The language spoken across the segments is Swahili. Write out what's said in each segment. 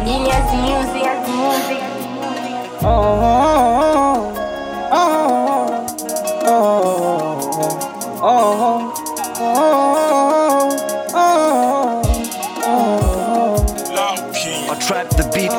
Genius music. I trap the beat.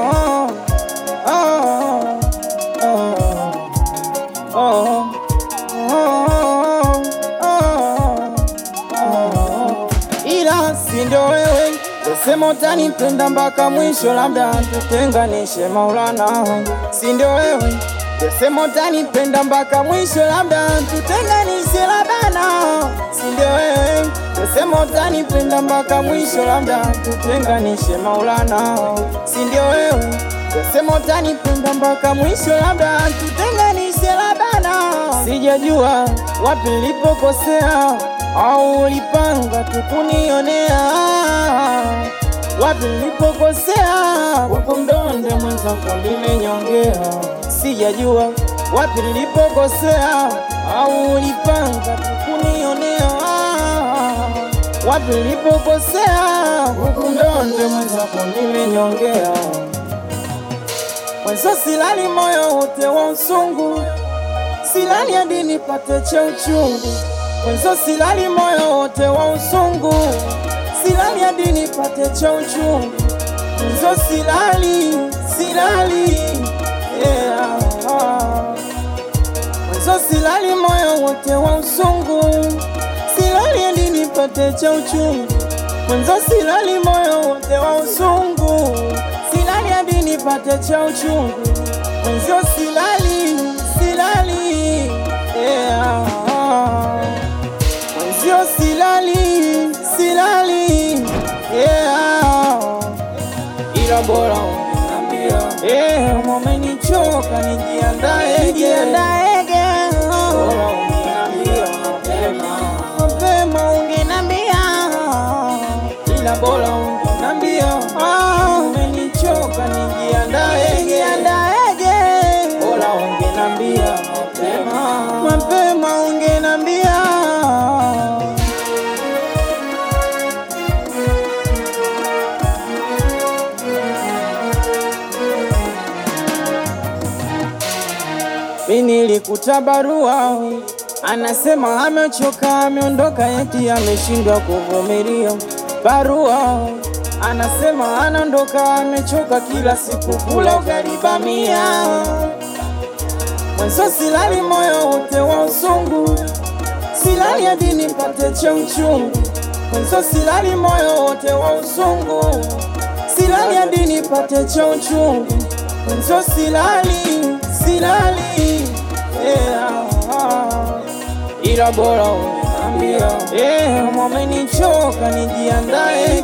Ila si ndo wewe sema utanipenda mpaka mwisho, labda tutenganishe Maulana. Si ndo wewe sema utanipenda mpaka mwisho, labda tutenganishe labana. Si ndo wewe sema utanipenda mpaka mwisho, labda tutenganishe Maulana. Si ndio wewe sema utanipenda mpaka mwisho, labda tutenganishe labana. Sijajua wapi nilipokosea, au ulipanga tukunionea. Wapi nilipokosea, wako mdonde mwenzako nimenyongea. Sijajua wapi nilipokosea, au ulipanga tukunionea. Wapi nilipokosea, wako mdonde mwenzako nimenyongea. Mwanzo silali moyo wote wa usungu, silali hadi nipate cha uchungu. Mwanzo silali moyo wote wa usungu, silali hadi nipate cha uchungu. Mwanzo silali, yeah. Mwanzo silali moyo wote wa usungu, silali hadi nipate cha uchungu. Mwanzo silali moyo wote wa usungu, silali hadi nipate cha uchungu. Mwanzo silali, yeah. Mwanzo silali, yeah. Ila bora ungeniambia, umenichoka nijiandae. Bora ungeniambia mapema ungeniambia. Ila bora ungeniambia, umenichoka nijiandae. Bora ungeniambia mapema ungeniambia. Mimi nilikuta barua, anasema amechoka, ameondoka, eti ameshindwa kuvumilia. Barua anasema anaondoka, amechoka, kila siku kula ugali bamia. Mwanzo silali moyo wote wa usungu, silali hadi nipate cha uchungu. Mwanzo silali moyo wote wa usungu, silali hadi nipate cha uchungu. Mwanzo silali, yeah. Ila bora ungeniambia, umenichoka nijiandae.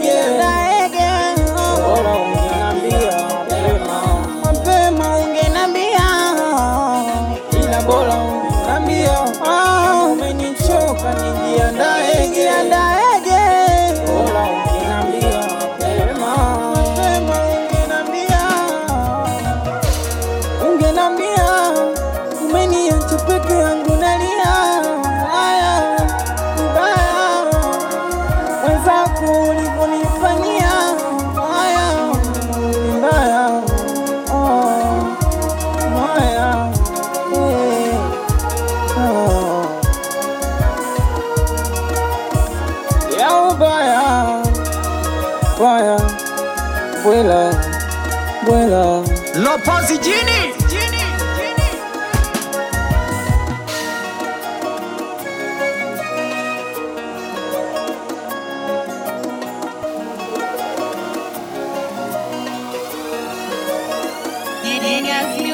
Bora ungeniambia mapema ungeniambia. Ila bora ungeniambia, umenichoka nijiandae. Bora ungeniambia mapema ungeniambia. Umeniacha peke yangu nalia, haya mbaya. Wenzako ulivyonifanyia, haya mbaya, mbaya, ya ubaya, baya, bwela. Lopozi Jini. Genius